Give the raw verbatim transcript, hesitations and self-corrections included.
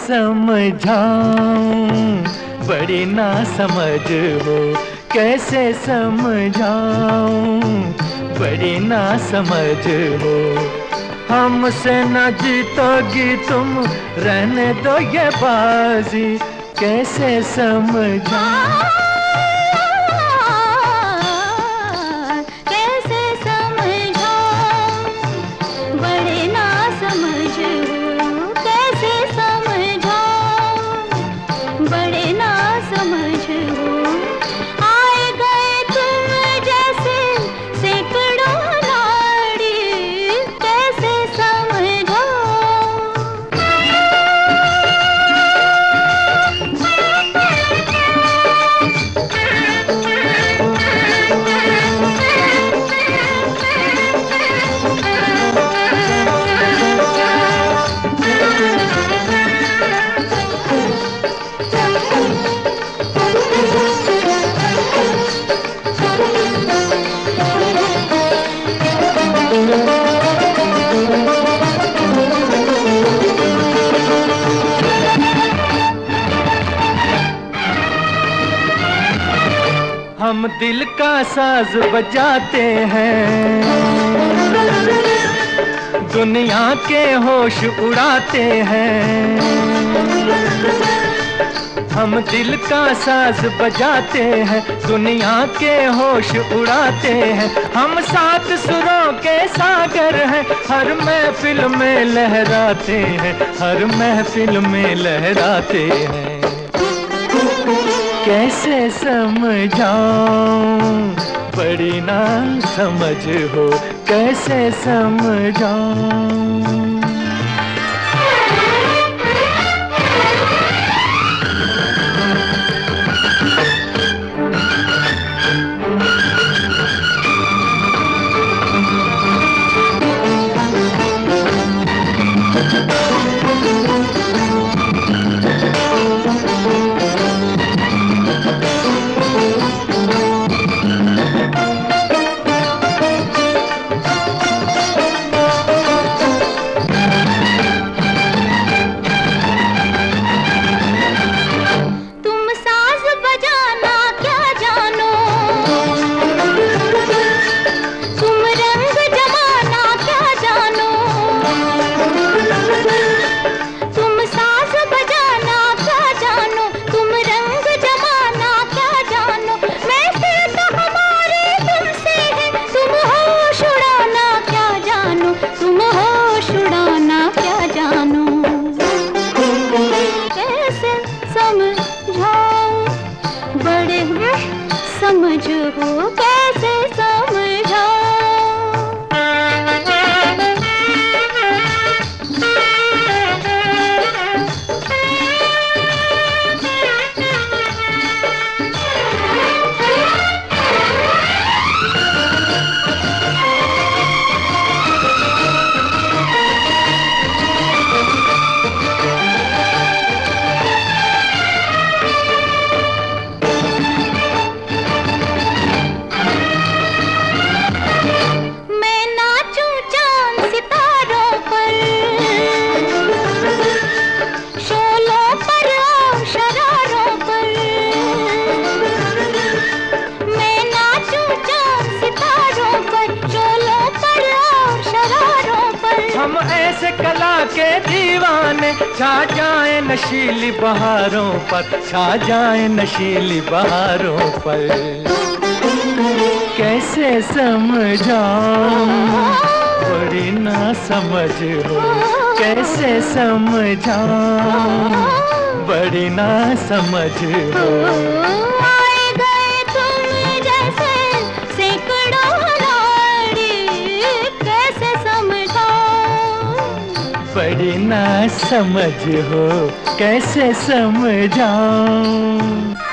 समझाऊं, बड़ी ना समझ हो, कैसे समझाऊं, बड़ी ना समझ हो। हमसे न जीतोगी तुम, रहने दो ये बाजी, कैसे समझाऊं। हम दिल का साज बजाते हैं, दुनिया के होश उड़ाते हैं। हम दिल का साज बजाते हैं, दुनिया के होश उड़ाते हैं। हम सात सुरों के सागर हैं, हर महफिल में लहराते हैं, हर महफिल में लहराते हैं। कैसे समझाऊं, बड़ी ना समझ हो, कैसे समझाऊं। समझ हो, कैसे समझाऊं। हम ऐसे कला के दीवाने, छा जाए नशीली बहारों पर, छा जाए नशीली बहारों पर। कैसे समझाऊं, बड़ी ना समझ हो, कैसे समझाऊं, बड़ी ना समझ हो। बड़ी ना समझ हो, कैसे समझाऊं।